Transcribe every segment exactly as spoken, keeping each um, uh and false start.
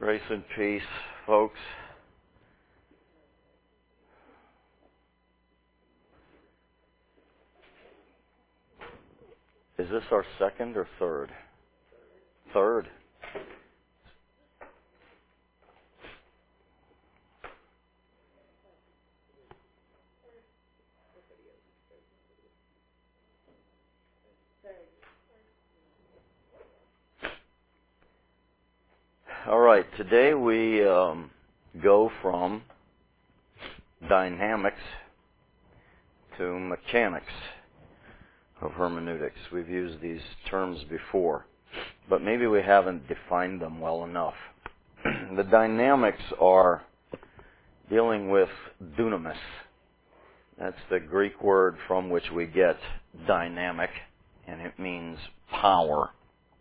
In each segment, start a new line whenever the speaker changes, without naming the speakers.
Grace and peace, folks. Is this our second or third? Third. All right, today we um, go from dynamics to mechanics of hermeneutics. We've used these terms before, but maybe we haven't defined them well enough. The dynamics are dealing with dunamis. That's the Greek word from which we get dynamic, and it means power.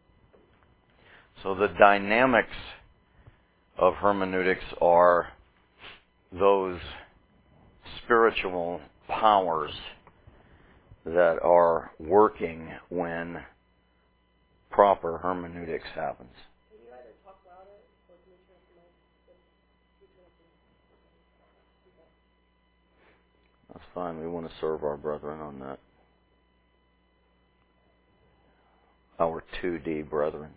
So the dynamics of hermeneutics are those spiritual powers that are working when proper hermeneutics happens. That's fine. We want to serve our brethren on that. Our two D brethren.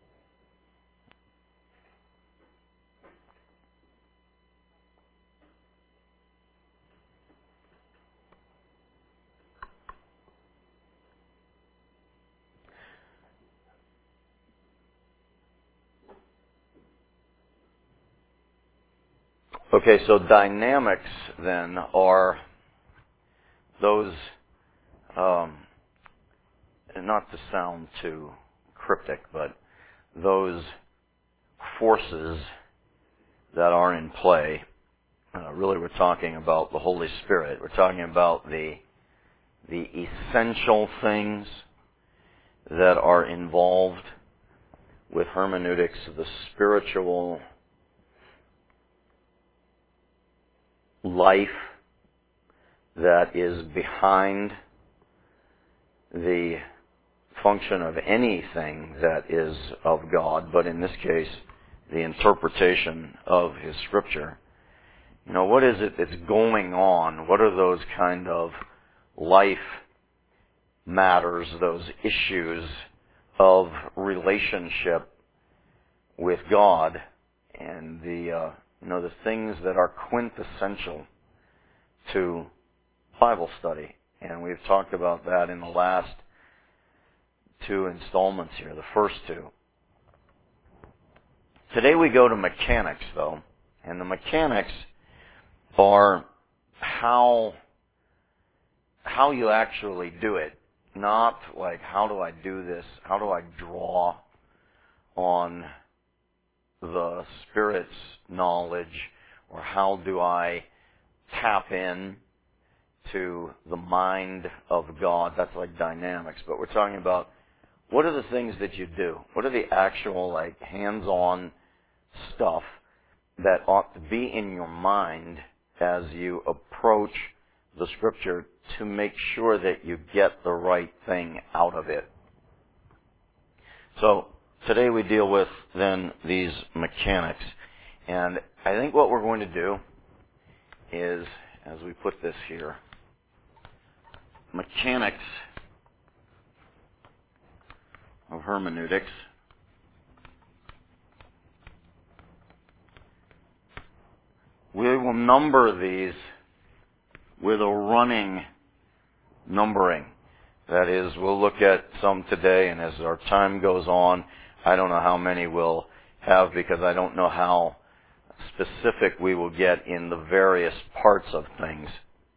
Okay, so dynamics then are those, um, and not to sound too cryptic, but those forces that are in play. Uh, really, we're talking about the Holy Spirit. We're talking about the the essential things that are involved with hermeneutics, the spiritual life that is behind the function of anything that is of God, but in this case, the interpretation of His Scripture. You know, what is it that's going on? What are those kind of life matters, those issues of relationship with God, and the uh, you know the things that are quintessential to Bible study? And we've talked about that in the last two installments here, the first two. Today we go to mechanics, though, and the mechanics are how how you actually do it, not like how do I do this, how do I draw on the Spirit's knowledge, or how do I tap in to the mind of God. That's like dynamics, but we're talking about what are the things that you do? What are the actual like hands-on stuff that ought to be in your mind as you approach the Scripture to make sure that you get the right thing out of it? So today we deal with then these mechanics. And I think what we're going to do is, as we put this here, mechanics of hermeneutics. We will number these with a running numbering. That is, we'll look at some today, and as our time goes on, I don't know how many we'll have because I don't know how specific we will get in the various parts of things.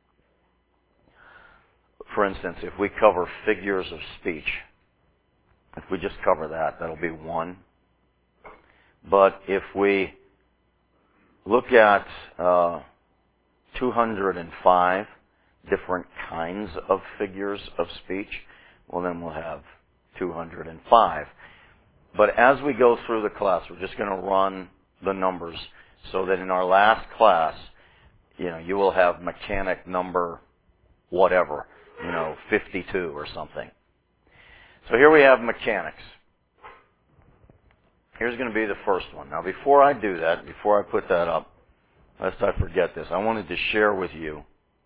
For instance, if we cover figures of speech, if we just cover that, that'll be one. But if we look at uh, two hundred five different kinds of figures of speech, well then we'll have two hundred five. But as we go through the class, we're just going to run the numbers so that in our last class, you know, you will have mechanic number whatever, you know, fifty-two or something. So here we have mechanics. here's going to be the first one. Now, before I do that, before I put that up, lest I forget this, I wanted to share with you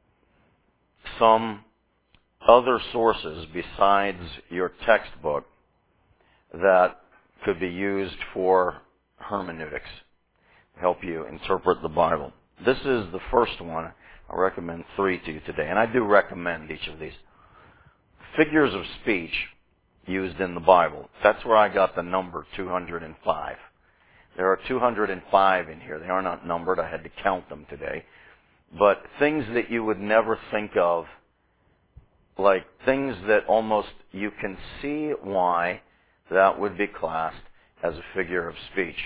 some other sources besides your textbook that could be used for hermeneutics, help you interpret the Bible. This is the first one. I recommend three to you today, and I do recommend each of these. Figures of speech used in the Bible. That's where I got the number two hundred five. There are two hundred five in here. They are not numbered. I had to count them today. But things that you would never think of, like things that almost you can see why that would be classed as a figure of speech.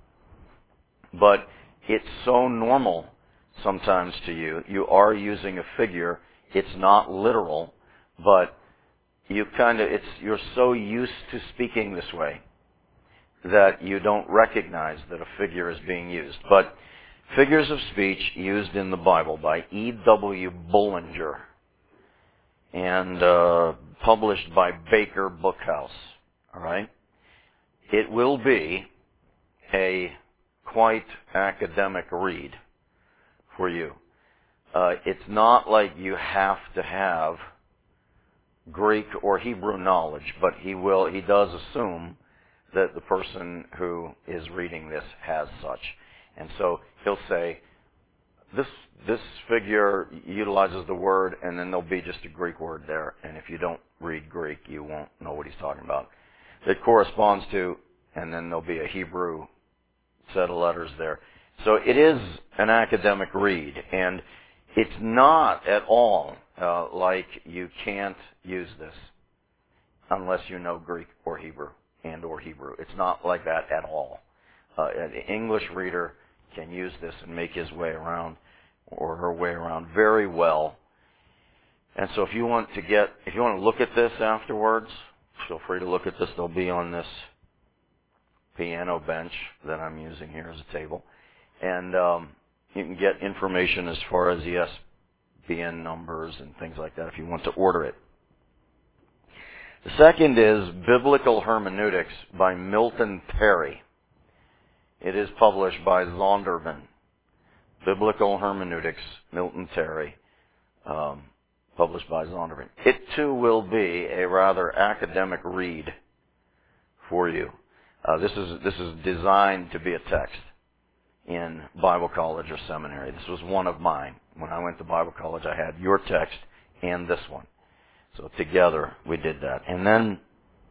But it's so normal sometimes to you. You are using a figure. It's not literal, but you kind of, it's, you're so used to speaking this way that you don't recognize that a figure is being used. But figures of speech used in the Bible by E W Bullinger and uh, published by Baker Bookhouse. All right? It will be a quite academic read for you. Uh, it's not like you have to have Greek or Hebrew knowledge, but he will, he does assume that the person who is reading this has such. And so he'll say, this this figure utilizes the word, and then there'll be just a Greek word there. And if you don't read Greek, you won't know what he's talking about. It corresponds to, and then there'll be a Hebrew set of letters there. So it is an academic read, and it's not at all uh, like you can't use this unless you know Greek or Hebrew and or Hebrew. It's not like that at all. Uh, an English reader can use this and make his way around or her way around very well. And so if you want to get, if you want to look at this afterwards, feel free to look at this. They'll be on this piano bench that I'm using here as a table. And um, you can get information as far as E S B N numbers and things like that if you want to order it. The second is Biblical Hermeneutics by Milton Terry. It is published by Zondervan. Biblical Hermeneutics, Milton Terry, um, published by Zondervan. It too will be a rather academic read for you. Uh, this is this is designed to be a text in Bible college or seminary. This was one of mine. When I went to Bible college, I had your text and this one. So together we did that. And then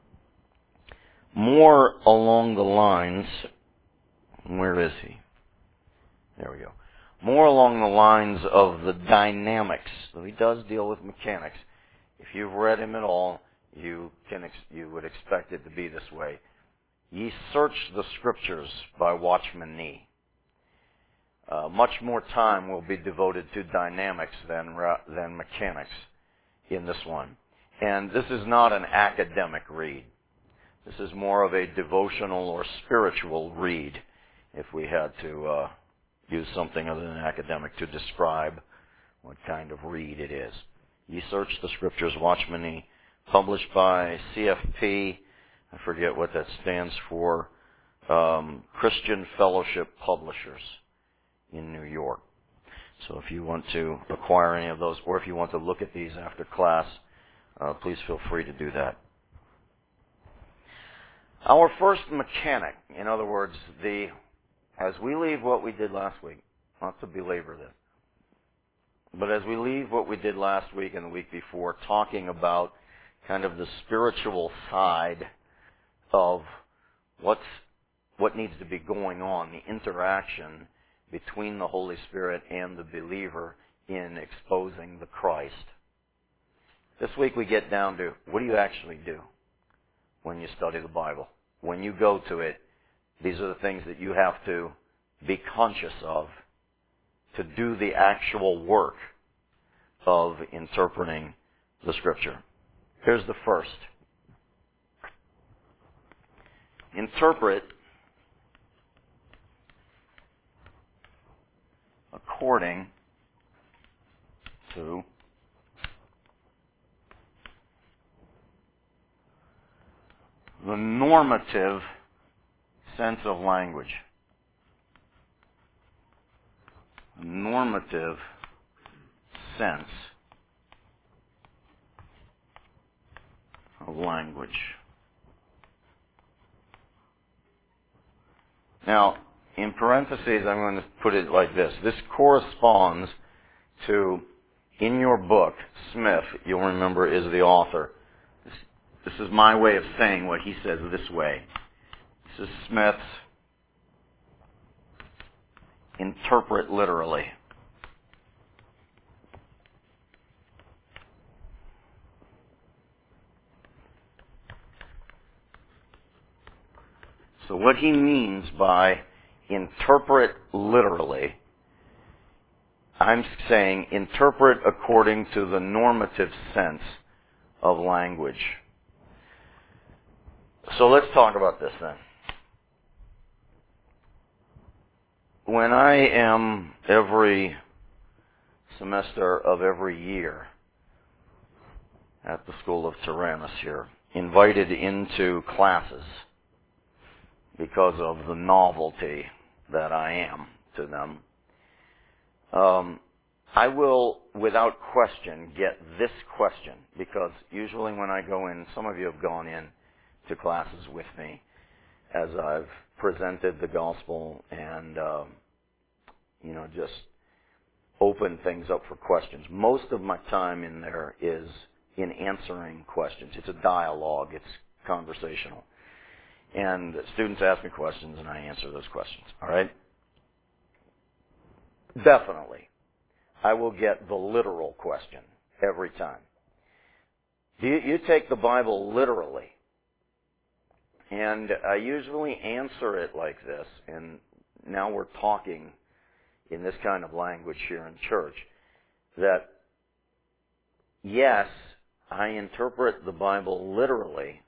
more along the lines, where is he? There we go. More along the lines of the dynamics. So he does deal with mechanics. If you've read him at all, you can ex- you would expect it to be this way. Ye search the Scriptures by Watchman Nee. Uh, much more time will be devoted to dynamics than than mechanics in this one. And this is not an academic read. This is more of a devotional or spiritual read, if we had to uh, use something other than academic to describe what kind of read it is. Ye search the Scriptures, Watchman Nee, published by C F P. I forget what that stands for. Um, Christian Fellowship Publishers in New York. So if you want to acquire any of those, or if you want to look at these after class, uh, please feel free to do that. Our first mechanic, in other words, the as we leave what we did last week, not to belabor this, but as we leave what we did last week and the week before, talking about kind of the spiritual side of what's what needs to be going on, the interaction between the Holy Spirit and the believer in exposing the Christ. This week we get down to, what do you actually do when you study the Bible? When you go to it, these are the things that you have to be conscious of to do the actual work of interpreting the Scripture. Here's the first. Interpret according to the normative sense of language. Normative sense of language. Now, in parentheses, I'm going to put it like this. This corresponds to, in your book, Smith, you'll remember, is the author. This, this is my way of saying what he says this way. This is Smith's Interpret Literally. So what he means by interpret literally, I'm saying interpret according to the normative sense of language. So let's talk about this then. When I am every semester of every year at the School of Tyrannus here, invited into classes because of the novelty that I am to them, um, I will, without question, get this question, because usually when I go in, some of you have gone in to classes with me as I've presented the gospel and, um, you know, just opened things up for questions. Most of my time in there is in answering questions. It's a dialogue. It's conversational. And students ask me questions, and I answer those questions. All right? Definitely, I will get the literal question every time. Do you, you take the Bible literally? And I usually answer it like this, and now we're talking in this kind of language here in church, that yes, I interpret the Bible literally,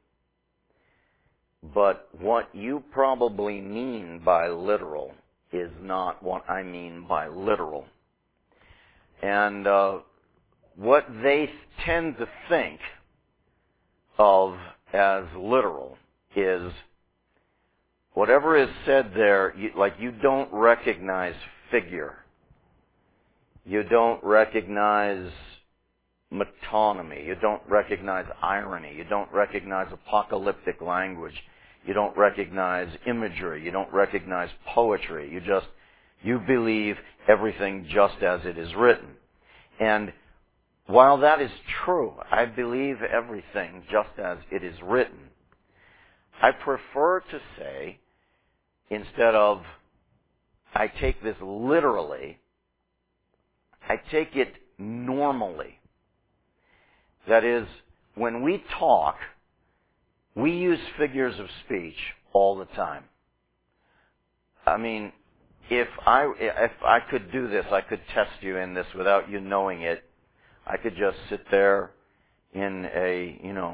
but what you probably mean by literal is not what I mean by literal. And uh, what they tend to think of as literal is whatever is said there, you, like you don't recognize figure. You don't recognize metonymy. You don't recognize irony. You don't recognize apocalyptic language. You don't recognize imagery. You don't recognize poetry. You just, you believe everything just as it is written. And while that is true, I believe everything just as it is written, I prefer to say, instead of, I take this literally, I take it normally. That is, when we talk, we use figures of speech all the time. I mean, if I if I could do this, I could test you in this without you knowing it. I could just sit there in a, you know,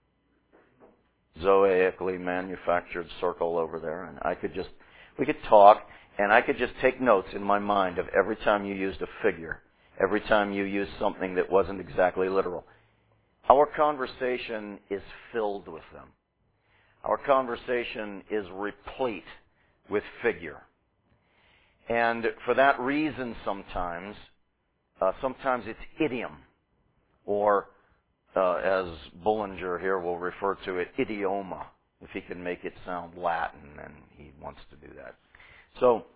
zoaically manufactured circle over there, and I could just, we could talk, and I could just take notes in my mind of every time you used a figure, every time you used something that wasn't exactly literal. Our conversation is filled with them. Our conversation is replete with figure. And for that reason sometimes, uh, sometimes it's idiom, or uh, as Bullinger here will refer to it, idioma. If he can make it sound Latin, then he wants to do that. So,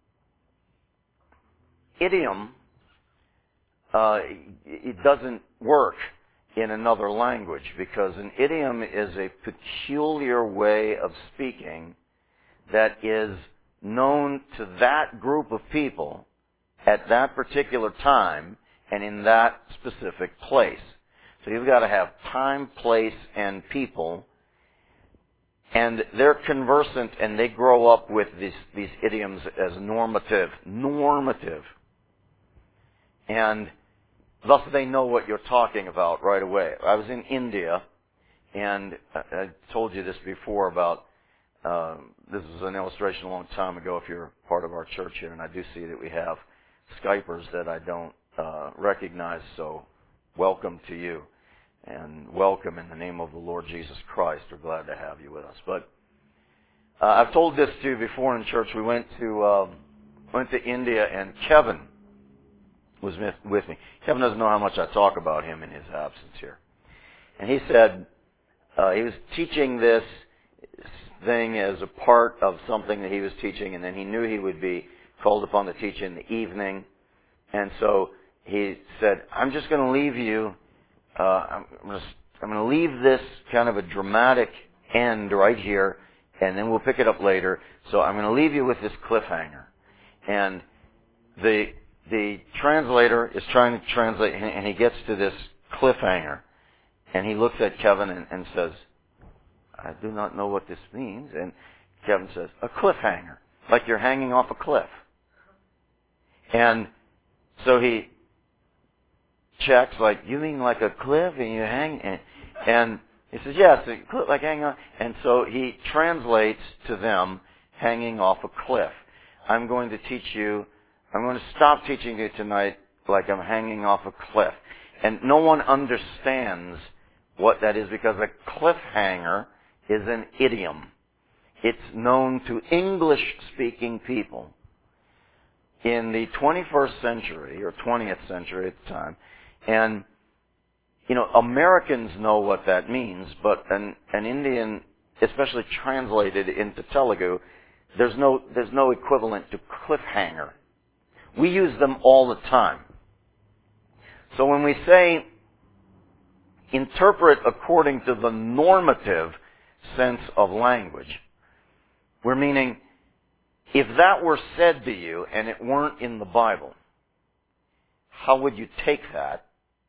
idiom, uh, it doesn't work in another language, because an idiom is a peculiar way of speaking that is known to that group of people at that particular time and in that specific place. So you've got to have time, place, and people, and they're conversant and they grow up with these, these idioms as normative, normative. And thus they know what you're talking about right away. I was in India, and I told you this before about, uh, this is an illustration a long time ago if you're part of our church here, and I do see that we have Skypers that I don't uh, recognize, so welcome to you. And welcome in the name of the Lord Jesus Christ. We're glad to have you with us. But Uh, I've told this to you before in church. We went to uh, went to India, and Kevin was with me. Kevin doesn't know how much I talk about him in his absence here. And he said uh, he was teaching this thing as a part of something that he was teaching, and then he knew he would be called upon to teach in the evening. And so he said, I'm just going to leave you, uh, I'm going to I'm going to leave this kind of a dramatic end right here, and then we'll pick it up later. So I'm going to leave you with this cliffhanger. And the the translator is trying to translate, and he gets to this cliffhanger, and he looks at Kevin and, and says, I do not know what this means. And Kevin says, a cliffhanger, like you're hanging off a cliff. And so he checks, like, you mean like a cliff and you hang? And, and he says, yes, a cliff, like hanging on. And so he translates to them, hanging off a cliff. I'm going to teach you, I'm going to stop teaching you tonight like I'm hanging off a cliff. And no one understands what that is, because a cliffhanger is an idiom. It's known to English-speaking people in the twenty-first century, or twentieth century at the time. And, you know, Americans know what that means, but an, an Indian, especially translated into Telugu, there's no, there's no equivalent to cliffhanger. We use them all the time. So when we say interpret according to the normative sense of language, we're meaning, if that were said to you and it weren't in the Bible, how would you take that?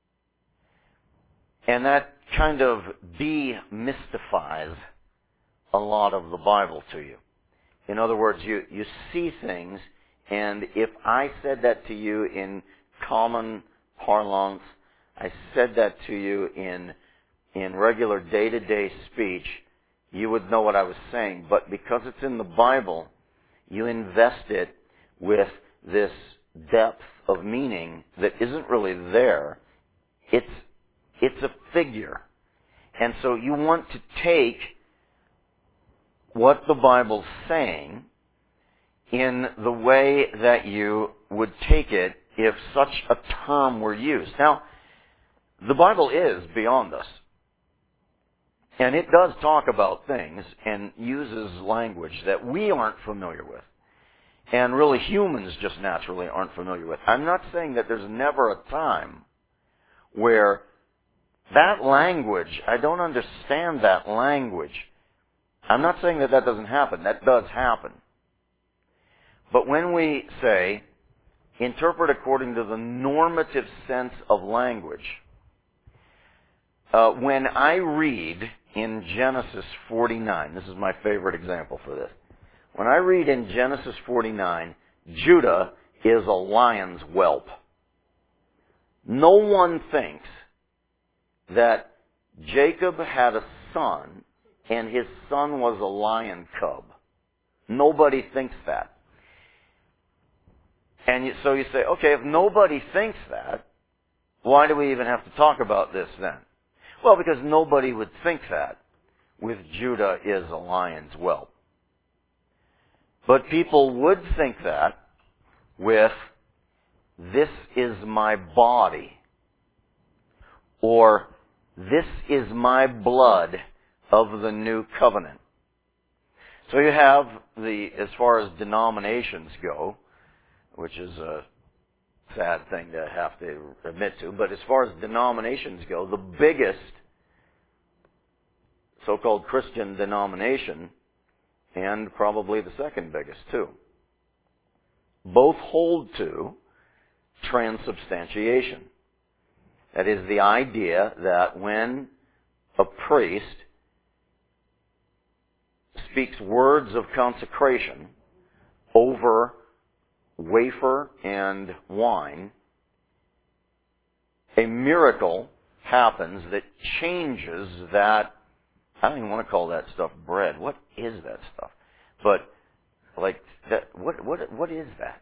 And that kind of demystifies a lot of the Bible to you. In other words, you, you see things, and if I said that to you in common parlance, I said that to you in in regular day-to-day speech, you would know what I was saying. But because it's in the Bible, you invest it with this depth of meaning that isn't really there. It's it's a figure. And so you want to take what the Bible's saying in the way that you would take it if such a term were used. Now, the Bible is beyond us. And it does talk about things and uses language that we aren't familiar with. And really humans just naturally aren't familiar with. I'm not saying that there's never a time where that language, I don't understand that language. I'm not saying that that doesn't happen. That does happen. But when we say, interpret according to the normative sense of language, uh, when I read in Genesis forty-nine, this is my favorite example for this. When I read in Genesis forty-nine, Judah is a lion's whelp. No one thinks that Jacob had a son and his son was a lion cub. Nobody thinks that. And you, so you say, okay, if nobody thinks that, why do we even have to talk about this then? Well, because nobody would think that with Judah is a lion's whelp. But people would think that with this is my body, or this is my blood of the new covenant. So you have the, as far as denominations go, which is a sad thing to have to admit to, but as far as denominations go, the biggest so-called Christian denomination, and probably the second biggest too, both hold to transubstantiation. That is the idea that when a priest speaks words of consecration over wafer and wine, a miracle happens that changes that. I don't even want to call that stuff bread. What is that stuff? But like that, what what what is that?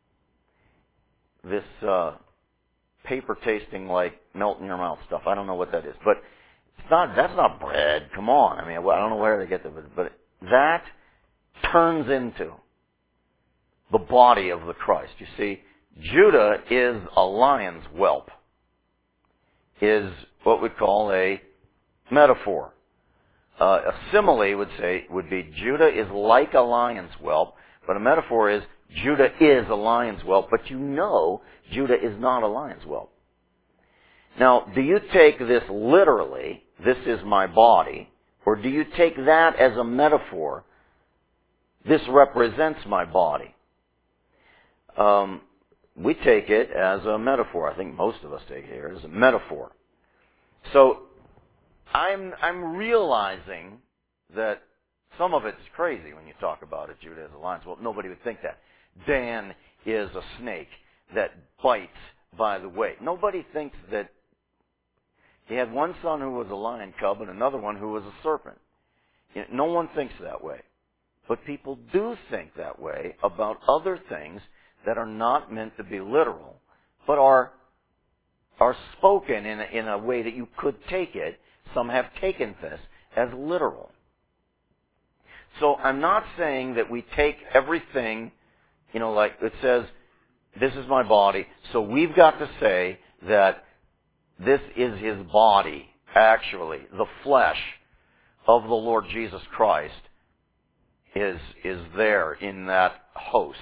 This uh, paper tasting like melt in your mouth stuff. I don't know what that is, but it's not. That's not bread. Come on. I mean, I don't know where they get the, but that turns into the body of the Christ. You see, Judah is a lion's whelp, is what we call a metaphor. Uh, a simile would say would be Judah is like a lion's whelp, but a metaphor is Judah is a lion's whelp, but you know Judah is not a lion's whelp. Now, do you take this literally, this is my body, or do you take that as a metaphor, this represents my body? Um, we take it as a metaphor. I think most of us take it here as a metaphor. So, I'm, I'm realizing that some of it's crazy when you talk about it, Judah as a lion. Well, nobody would think that. Dan is a snake that bites by the way. Nobody thinks that he had one son who was a lion cub and another one who was a serpent. You know, no one thinks that way. But people do think that way about other things that are not meant to be literal, but are are spoken in a, in a way that you could take it. Some have taken this as literal. So I'm not saying that we take everything, you know, like it says, this is my body, so we've got to say that this is his body, actually. The flesh of the Lord Jesus Christ is, is there in that host.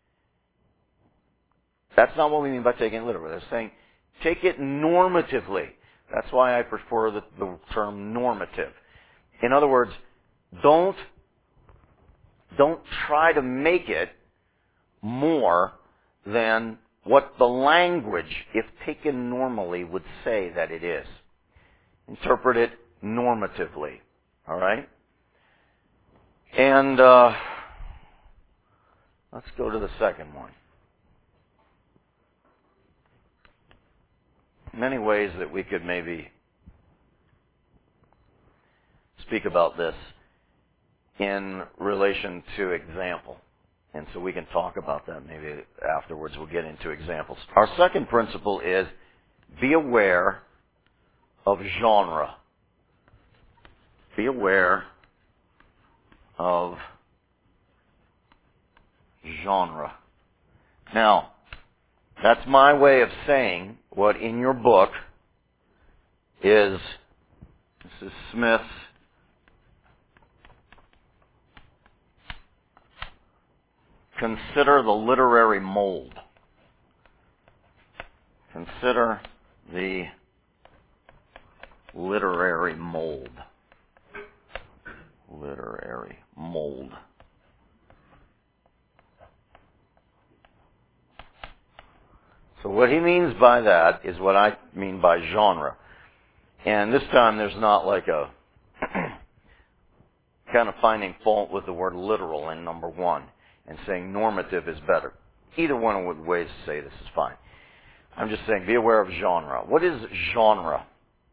That's not what we mean by taking it literally. They're saying, take it normatively. That's why I prefer the, the term normative. In other words, don't, don't try to make it more than what the language, if taken normally, would say that it is. Interpret it normatively. All right? And uh, let's go to the second one. Many ways that we could maybe speak about this in relation to example. And so we can talk about that maybe afterwards. We'll get into examples. Our second principle is be aware of genre. Be aware of genre. Now, that's my way of saying what in your book is, this is Smith's Consider the literary mold. Consider the literary mold. Literary mold. So what he means by that is what I mean by genre. And this time there's not like a kind of finding fault with the word literal in number one and saying normative is better. Either one of the ways to say this is fine. I'm just saying be aware of genre. What is genre?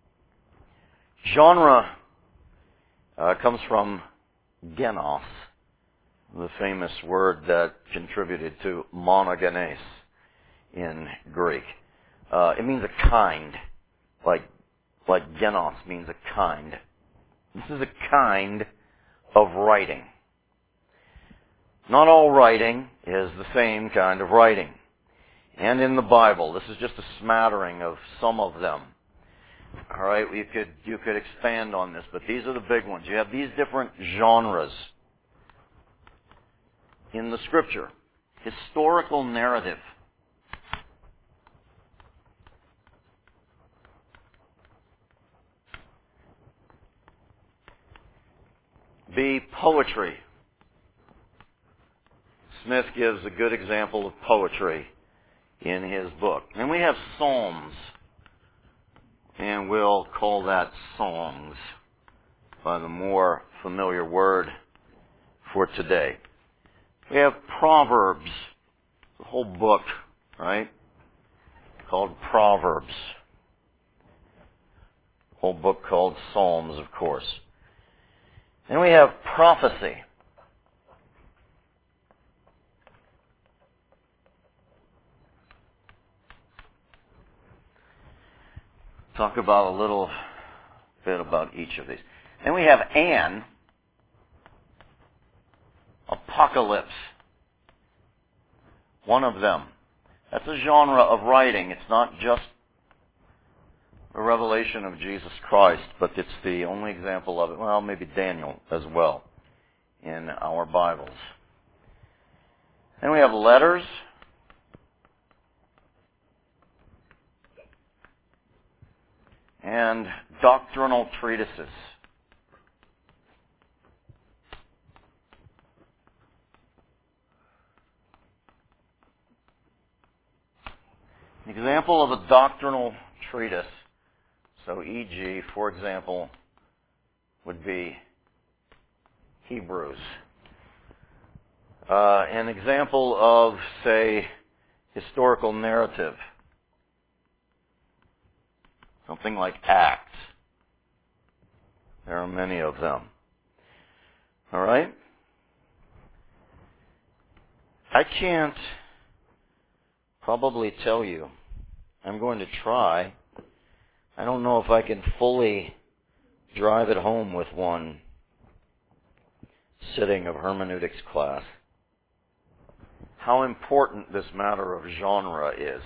Genre uh, comes from genos, the famous word that contributed to monogenes in Greek. Uh, it means a kind, like like genos means a kind. This is a kind of writing. Not all writing is the same kind of writing. And in the Bible, this is just a smattering of some of them. All right, you could you could expand on this, but these are the big ones. You have these different genres in the Scripture. Historical narrative. Be poetry. Smith gives a good example of poetry in his book. And we have psalms, and we'll call that songs by the more familiar word for today. We have Proverbs, the whole book, right, called Proverbs. Whole book called Psalms, of course. Then we have prophecy. Talk about a little bit about each of these. Then we have an, apocalypse. One of them. That's a genre of writing. It's not just a revelation of Jesus Christ, but it's the only example of it. Well, maybe Daniel as well in our Bibles. Then we have letters. And doctrinal treatises. An example of a doctrinal treatise, so for example, for example, would be Hebrews. Uh, an example of, say, historical narrative. Something like Acts. There are many of them. All right? I can't probably tell you. I'm going to try. I don't know if I can fully drive it home with one sitting of hermeneutics class. How important this matter of genre is.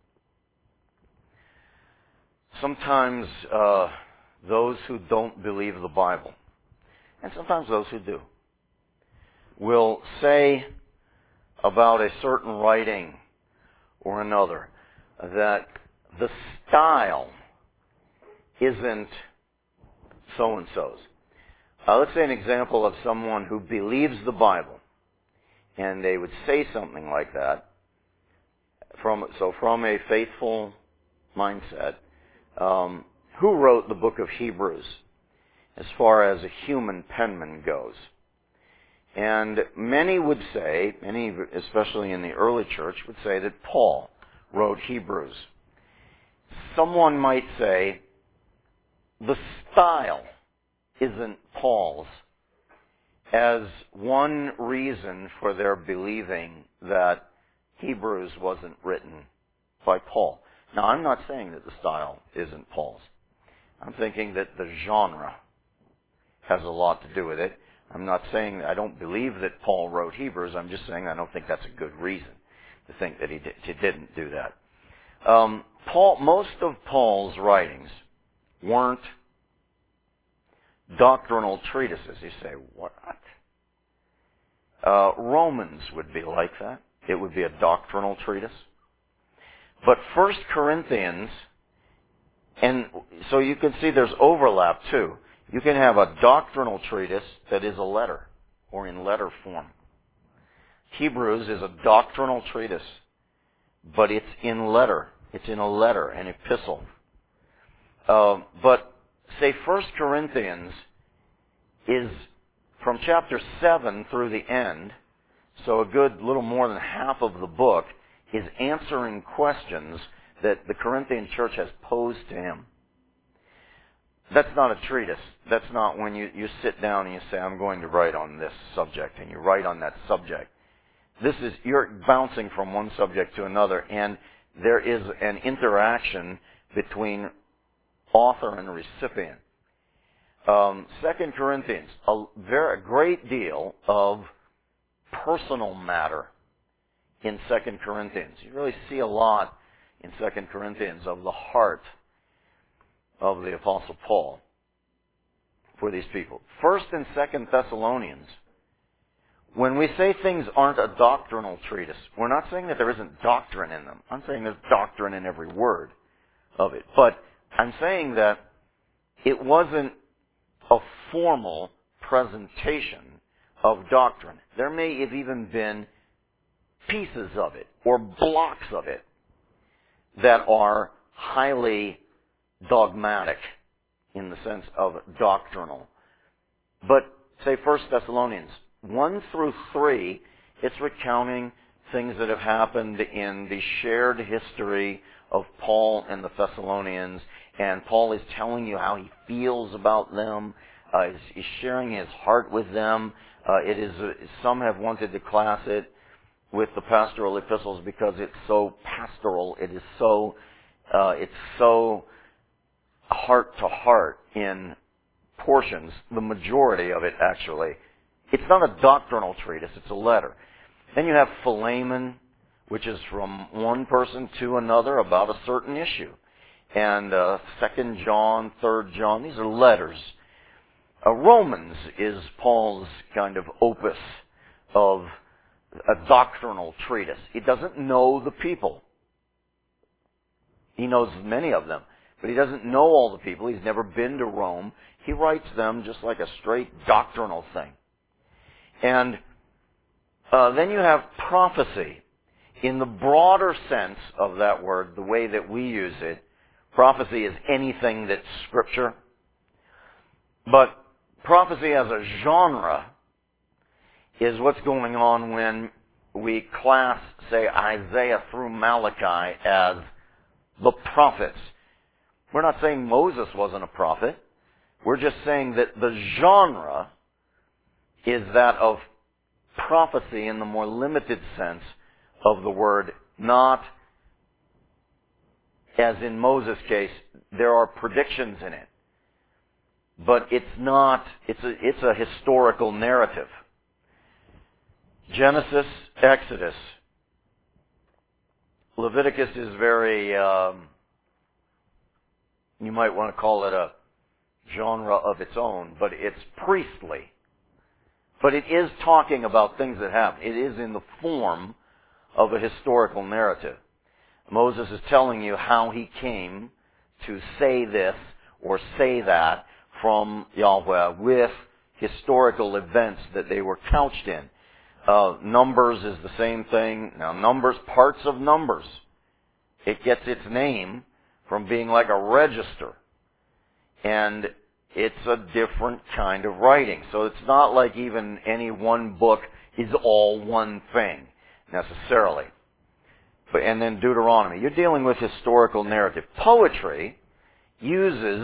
Sometimes uh, those who don't believe the Bible, and sometimes those who do, will say about a certain writing or another that the style isn't so-and-so's. Uh, let's say an example of someone who believes the Bible, and they would say something like that. From so from a faithful mindset, um, who wrote the book of Hebrews as far as a human penman goes? And many would say, many, especially in the early church, would say that Paul wrote Hebrews. Someone might say the style isn't Paul's as one reason for their believing that Hebrews wasn't written by Paul. Now, I'm not saying that the style isn't Paul's. I'm thinking that the genre has a lot to do with it. I'm not saying that I don't believe that Paul wrote Hebrews. I'm just saying I don't think that's a good reason to think that he, did, he didn't do that. Um, Paul, most of Paul's writings weren't doctrinal treatises. You say, what? Uh, Romans would be like that. It would be a doctrinal treatise. But First Corinthians, and so you can see there's overlap too. You can have a doctrinal treatise that is a letter, or in letter form. Hebrews is a doctrinal treatise, but it's in letter. It's in a letter, an epistle. Uh, but, say, First Corinthians is from chapter seven through the end, so a good little more than half of the book is answering questions that the Corinthian church has posed to him. That's not a treatise. That's not when you, you sit down and you say, I'm going to write on this subject, and you write on that subject. This is, you're bouncing from one subject to another, and there is an interaction between author and recipient. Um, Second Corinthians, a very a great deal of personal matter in Second Corinthians. You really see a lot in Second Corinthians of the heart of the Apostle Paul for these people. First and Second Thessalonians, when we say things aren't a doctrinal treatise, we're not saying that there isn't doctrine in them. I'm saying there's doctrine in every word of it. But I'm saying that it wasn't a formal presentation of doctrine. There may have even been pieces of it or blocks of it that are highly dogmatic in the sense of doctrinal. But say First Thessalonians one through three, it's recounting things that have happened in the shared history of Paul and the Thessalonians, and Paul is telling you how he feels about them. Uh, he's, he's sharing his heart with them. Uh, it is uh, some have wanted to class it with the pastoral epistles because it's so pastoral. It is so uh, it's so heart to heart in portions. The majority of it actually It's not a doctrinal treatise, it's a letter. Then you have Philemon, which is from one person to another about a certain issue. And uh, Second John, Third John, these are letters. Uh, Romans is Paul's kind of opus of a doctrinal treatise. He doesn't know the people. He knows many of them, but he doesn't know all the people. He's never been to Rome. He writes them just like a straight doctrinal thing. And uh, then you have prophecy. In the broader sense of that word, the way that we use it, prophecy is anything that's Scripture. But prophecy as a genre is what's going on when we class, say, Isaiah through Malachi as the prophets. We're not saying Moses wasn't a prophet. We're just saying that the genre is that of prophecy in the more limited sense of the word, not, as in Moses' case, there are predictions in it. But it's not, it's a, it's a historical narrative. Genesis, Exodus, Leviticus is very, um, you might want to call it a genre of its own, but it's priestly. But it is talking about things that happen. It is in the form of a historical narrative. Moses is telling you how he came to say this or say that from Yahweh with historical events that they were couched in. Uh, Numbers is the same thing. Now, Numbers, parts of Numbers, it gets its name from being like a register. And it's a different kind of writing. So it's not like even any one book is all one thing, necessarily. But, and then Deuteronomy. You're dealing with historical narrative. Poetry uses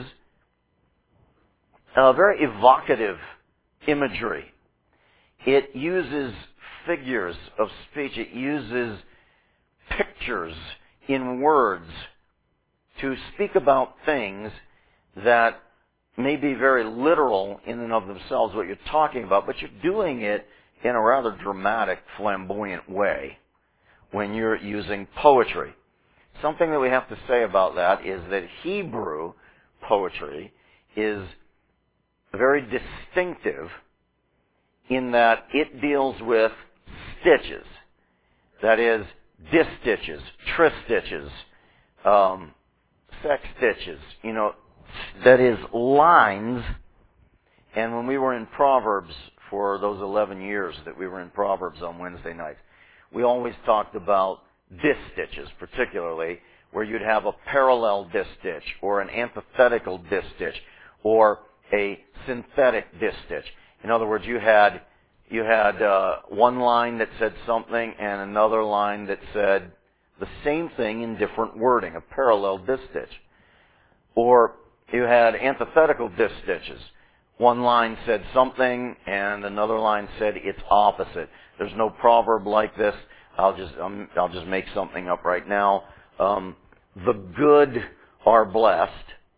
a very evocative imagery. It uses figures of speech. It uses pictures in words to speak about things that may be very literal in and of themselves, what you're talking about, but you're doing it in a rather dramatic, flamboyant way when you're using poetry. Something that we have to say about that is that Hebrew poetry is very distinctive in that it deals with stitches. That is, distitches, tris-stitches, um, sex-stitches, you know, that is lines. And when we were in Proverbs for those eleven years that we were in Proverbs on Wednesday nights, we always talked about distitches, particularly, where you'd have a parallel distitch or an antithetical distitch or a synthetic distitch. In other words, you had you had uh, one line that said something and another line that said the same thing in different wording, a parallel distitch. Or you had antithetical distitches. One line said something and another line said its opposite. There's no proverb like this. I'll just um, I'll just make something up right now. Um, the good are blessed.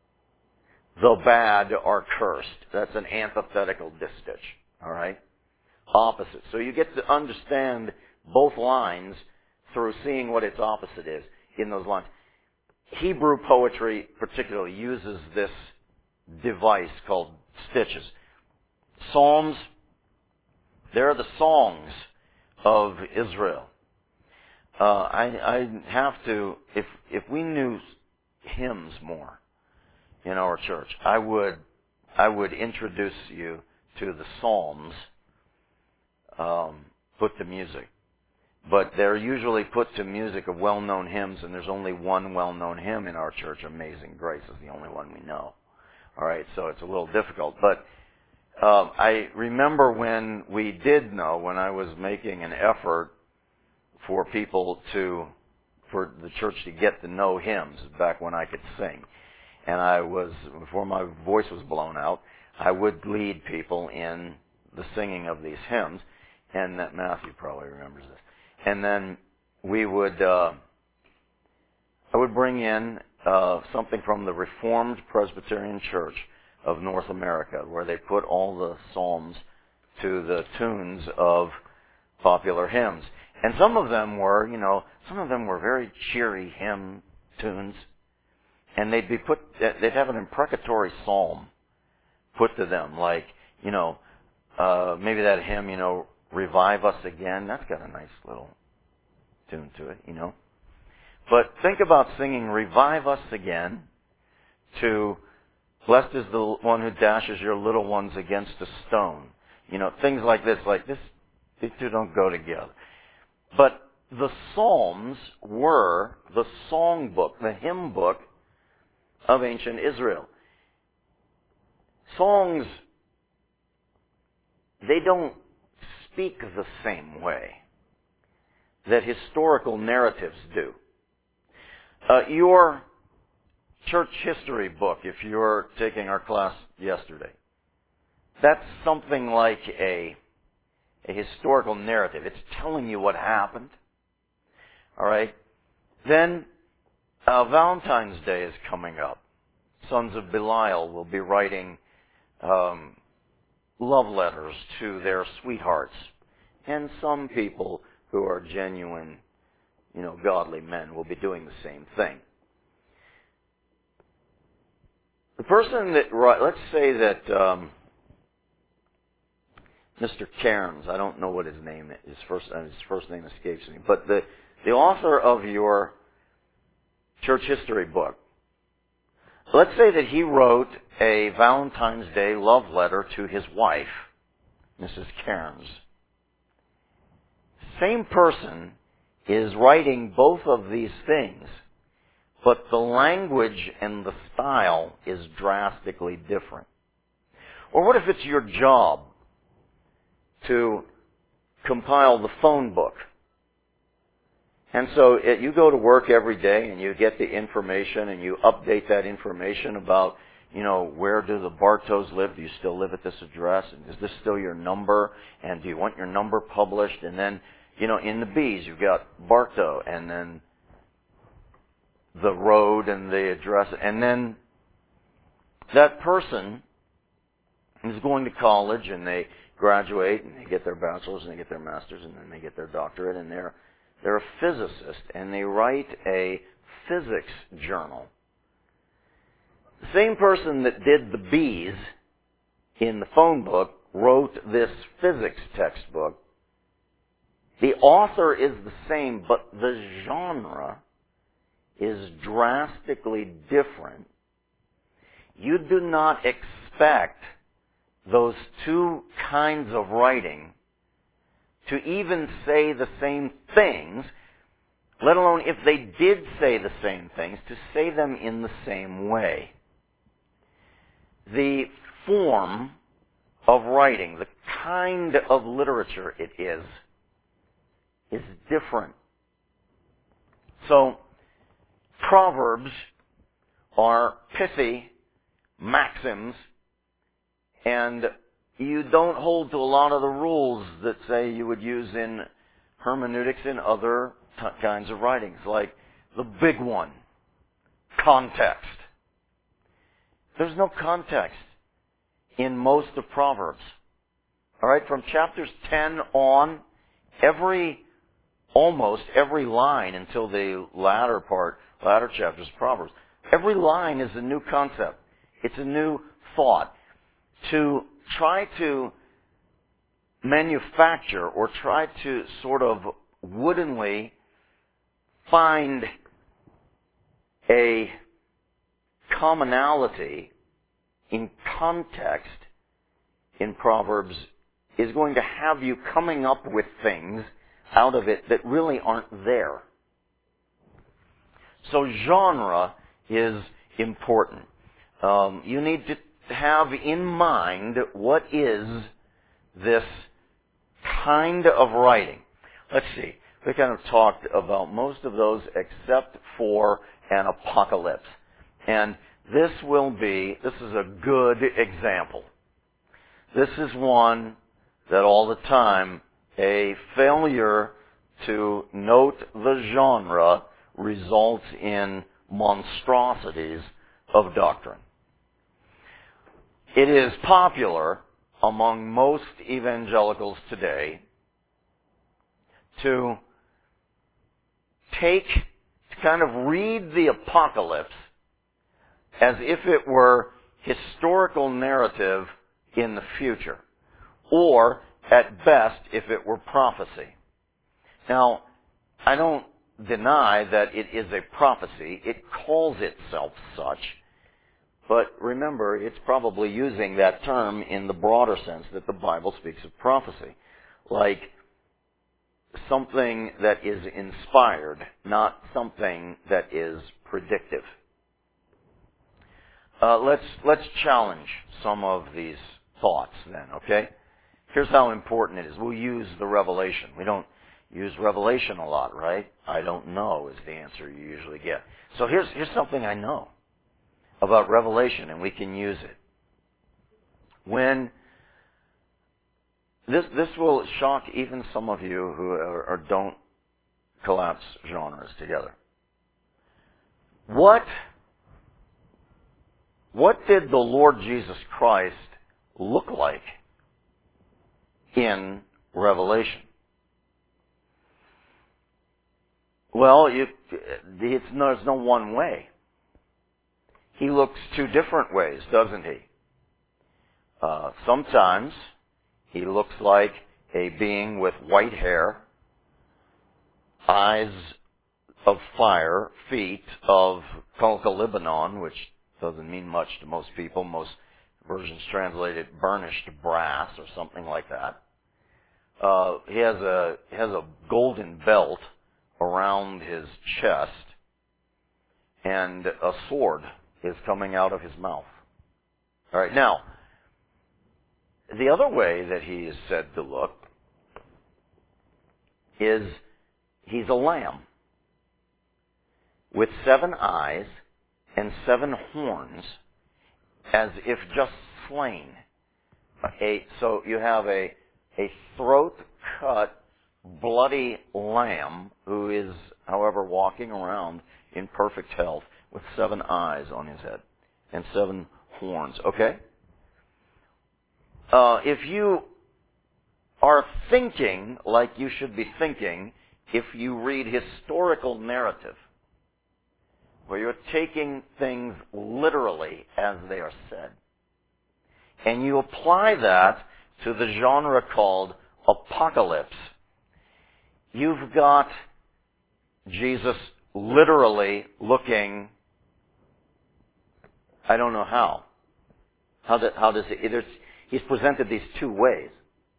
The bad are cursed. That's an antithetical distitch. All right? Opposite. So you get to understand both lines through seeing what its opposite is in those lines. Hebrew poetry particularly uses this device called stitches. Psalms, they're the songs of Israel. Uh, I, I have to, if if we knew hymns more in our church, I would I would introduce you to the Psalms, um, put to music. But they're usually put to music of well-known hymns, and there's only one well-known hymn in our church. Amazing Grace is the only one we know. All right, so it's a little difficult. But um, I remember when we did know, when I was making an effort for people to, for the church to get to know hymns, back when I could sing. And I was, before my voice was blown out, I would lead people in the singing of these hymns. And that Matthew probably remembers this. And then we would, uh, I would bring in uh, something from the Reformed Presbyterian Church of North America, where they put all the Psalms to the tunes of popular hymns. And some of them were, you know, some of them were very cheery hymn tunes. And they'd be put, they'd have an imprecatory psalm put to them, like, you know, uh, maybe that hymn, you know, Revive Us Again. That's got a nice little tune to it, you know. But think about singing Revive Us Again to Blessed is the one who dashes your little ones against a stone. You know, things like this, like this, these two don't go together. But the Psalms were the song book, the hymn book of ancient Israel. Songs, they don't speak the same way that historical narratives do. Uh, your church history book, if you're taking our class yesterday, that's something like a, a historical narrative. It's telling you what happened. All right? Then uh, Valentine's Day is coming up. Sons of Belial will be writing um, love letters to their sweethearts. And some people who are genuine, you know, godly men will be doing the same thing. The person that, let's say that um, Mister Cairns, I don't know what his name is, his first, his first name escapes me, but the, the author of your church history book, let's say that he wrote a Valentine's Day love letter to his wife, Missus Cairns. Same person is writing both of these things, but the language and the style is drastically different. Or what if it's your job to compile the phone book? And so it, you go to work every day and you get the information and you update that information about, you know, where do the Bartos live? Do you still live at this address? And is this still your number? And do you want your number published? And then, you know, in the B's you've got Bartow and then the road and the address. And then that person is going to college and they graduate and they get their bachelor's and they get their master's and then they get their doctorate and they're They're a physicist, and they write a physics journal. The same person that did the B's in the phone book wrote this physics textbook. The author is the same, but the genre is drastically different. You do not expect those two kinds of writing to even say the same things, let alone if they did say the same things, to say them in the same way. The form of writing, the kind of literature it is, is different. So, Proverbs are pithy maxims, and you don't hold to a lot of the rules that, say, you would use in hermeneutics and other t- kinds of writings, like the big one, context. There's no context in most of Proverbs. All right, from chapters ten on, every, almost every line until the latter part, latter chapters of Proverbs, every line is a new concept. It's a new thought. To try to manufacture or try to sort of woodenly find a commonality in context in Proverbs is going to have you coming up with things out of it that really aren't there. So genre is important. Um, you need to have in mind what is this kind of writing. Let's see. We kind of talked about most of those except for an apocalypse. And this will be, this is a good example. This is one that all the time a failure to note the genre results in monstrosities of doctrine. It is popular among most evangelicals today to take, to kind of read the apocalypse as if it were historical narrative in the future, or at best, if it were prophecy. Now, I don't deny that it is a prophecy. It calls itself such. But remember, it's probably using that term in the broader sense that the Bible speaks of prophecy. Like something that is inspired, not something that is predictive. Uh, let's, let's challenge some of these thoughts then, okay? Here's how important it is. We'll use the revelation. We don't use revelation a lot, right? I don't know is the answer you usually get. So here's, here's something I know about revelation, and we can use it. When this this will shock even some of you who are, or don't collapse genres together. What what did the Lord Jesus Christ look like in Revelation? Well, you, it's, there's no one way. He looks two different ways, doesn't he? Uh, sometimes he looks like a being with white hair, eyes of fire, feet of Lebanon, which doesn't mean much to most people. Most versions translate it burnished brass or something like that. Uh, he has a he has a golden belt around his chest, and a sword is coming out of his mouth. All right, now, the other way that he is said to look is he's a lamb with seven eyes and seven horns, as if just slain. A, so you have a, a throat-cut, bloody lamb who is, however, walking around in perfect health with seven eyes on his head and seven horns. Okay? Uh, if you are thinking like you should be thinking if you read historical narrative, where you're taking things literally as they are said, and you apply that to the genre called apocalypse, you've got Jesus literally looking, I don't know how. How, do, how does it, there's, he's presented these two ways.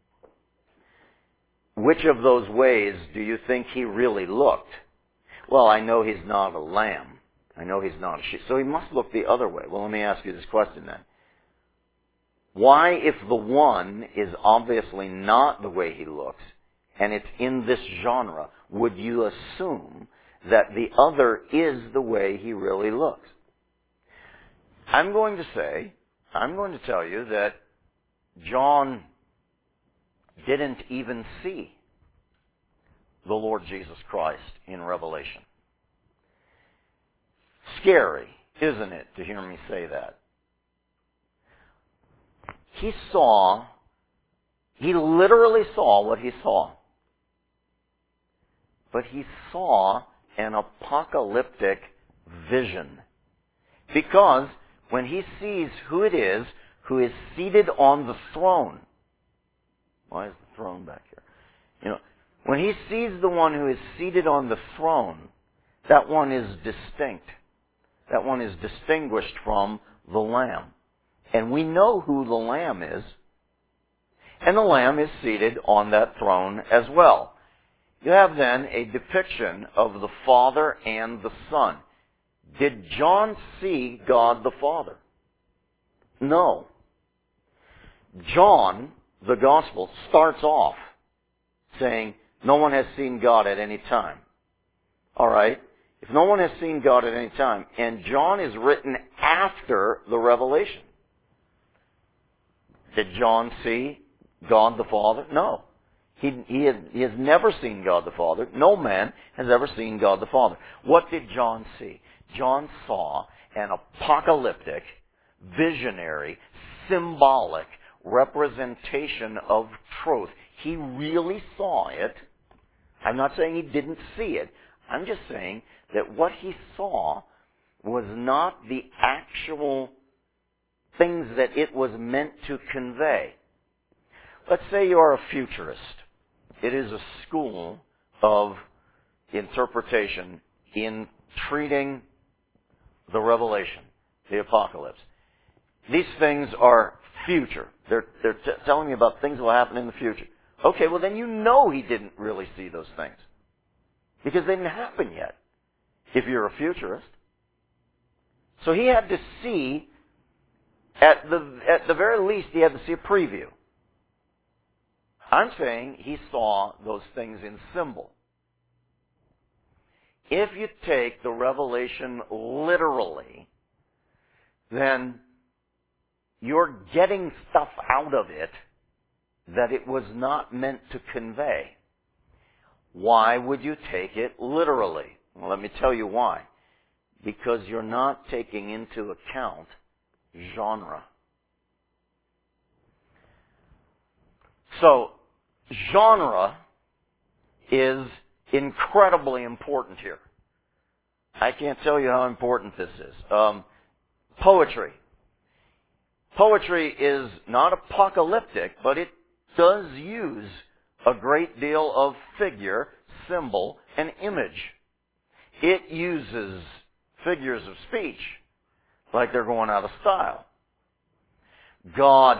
Which of those ways do you think he really looked? Well, I know he's not a lamb. I know he's not a sheep. So he must look the other way. Well, let me ask you this question then. Why, if the one is obviously not the way he looks, and it's in this genre, would you assume that the other is the way he really looks? I'm going to say, I'm going to tell you that John didn't even see the Lord Jesus Christ in Revelation. Scary, isn't it, to hear me say that? He saw, he literally saw what he saw. But he saw an apocalyptic vision. Because when he sees who it is who is seated on the throne, why is the throne back here? You know, when he sees the one who is seated on the throne, that one is distinct. That one is distinguished from the Lamb. And we know who the Lamb is. And the Lamb is seated on that throne as well. You have then a depiction of the Father and the Son. Did John see God the Father? No. John, the Gospel, starts off saying, no one has seen God at any time. All right? If no one has seen God at any time, and John is written after the revelation, did John see God the Father? No. He, he, had, he has never seen God the Father. No man has ever seen God the Father. What did John see? John saw an apocalyptic, visionary, symbolic, representation of truth. He really saw it. I'm not saying he didn't see it. I'm just saying that what he saw was not the actual things that it was meant to convey. Let's say you're a futurist. It is a school of interpretation in treating the revelation, the apocalypse. These things are future. They're, they're t- telling me about things that will happen in the future. Okay, well then you know he didn't really see those things. Because they didn't happen yet, if you're a futurist. So he had to see, at the, at the very least, he had to see a preview. I'm saying he saw those things in symbol. If you take the revelation literally, then you're getting stuff out of it that it was not meant to convey. Why would you take it literally? Well, let me tell you why. Because you're not taking into account genre. So, genre is incredibly important here. I can't tell you how important this is. Um, poetry. Poetry is not apocalyptic, but it does use a great deal of figure, symbol, and image. It uses figures of speech like they're going out of style. God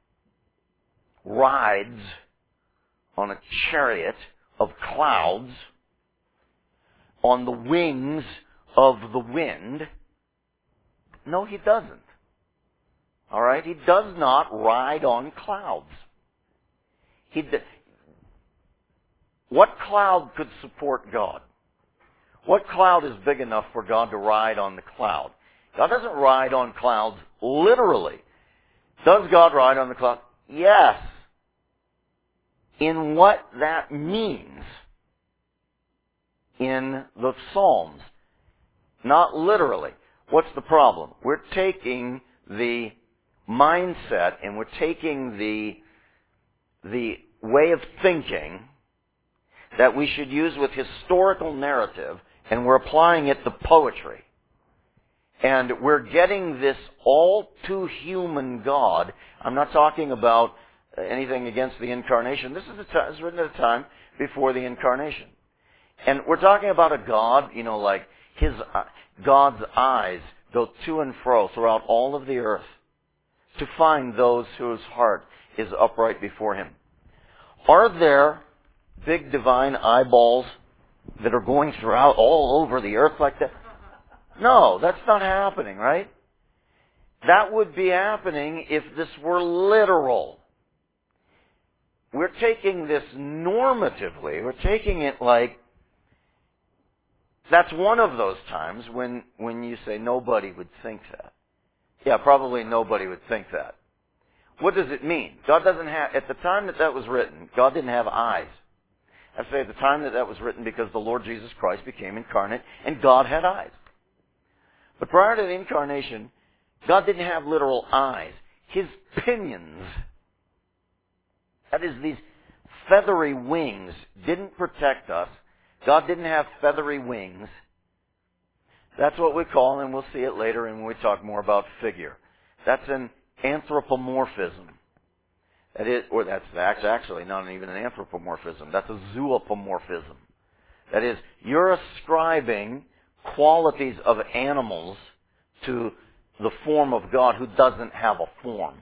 rides on a chariot of clouds on the wings of the wind. No, he doesn't. All right? He does not ride on clouds. He d- what cloud could support God? What cloud is big enough for God to ride on the cloud? God doesn't ride on clouds literally. Does God ride on the cloud? Yes. In what that means in the Psalms. Not literally. What's the problem? We're taking the mindset and we're taking the, the way of thinking that we should use with historical narrative and we're applying it to poetry. And we're getting this all too human God. I'm not talking about anything against the incarnation. This is a time, it's written at a time before the incarnation. And we're talking about a God, you know, like his, uh, God's eyes go to and fro throughout all of the earth to find those whose heart is upright before him. Are there big divine eyeballs that are going throughout all over the earth like that? No, that's not happening, right? That would be happening if this were literal. We're taking this normatively. We're taking it like, that's one of those times when, when you say nobody would think that. Yeah, probably nobody would think that. What does it mean? God doesn't have, at the time that that was written, God didn't have eyes. I say at the time that that was written because the Lord Jesus Christ became incarnate and God had eyes. But prior to the incarnation, God didn't have literal eyes. His pinions, that is these feathery wings, didn't protect us. God didn't have feathery wings. That's what we call, and we'll see it later when we talk more about figure. That's an anthropomorphism. That is, or that's, that's actually not even an anthropomorphism. That's a zoopomorphism. That is, you're ascribing qualities of animals to the form of God who doesn't have a form.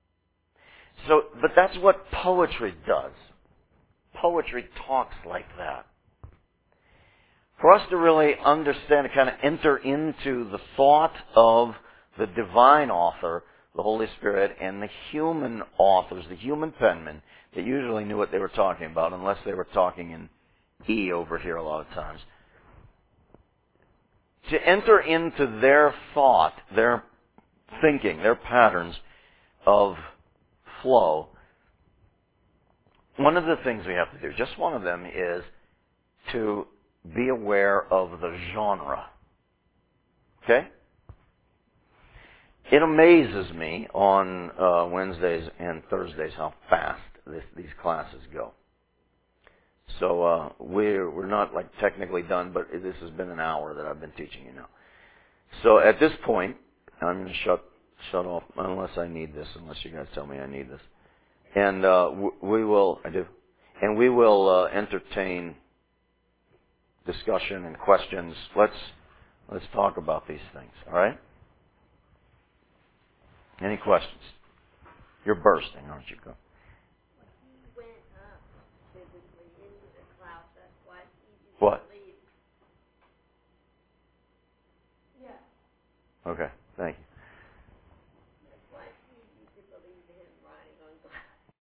So, but that's what poetry does. Poetry talks like that. For us to really understand, to kind of enter into the thought of the divine author, the Holy Spirit, and the human authors, the human penmen, they usually knew what they were talking about, unless they were talking in E over here a lot of times. To enter into their thought, their thinking, their patterns of flow, one of the things we have to do, just one of them, is to be aware of the genre. Okay? it amazes me on uh, Wednesdays and Thursdays how fast this, these classes go. So uh, we're we're not like technically done, but this has been an hour that I've been teaching you now. So at this point, I'm going to shut shut off unless I need this, unless you guys tell me I need this, and uh, w- we will I do, and we will uh, entertain discussion and questions. Let's let's talk about these things. All right? Any questions? You're bursting, aren't you? Go.
When he went up physically into the cloud, that's why it's easy
What?
to leave. Yeah.
Okay.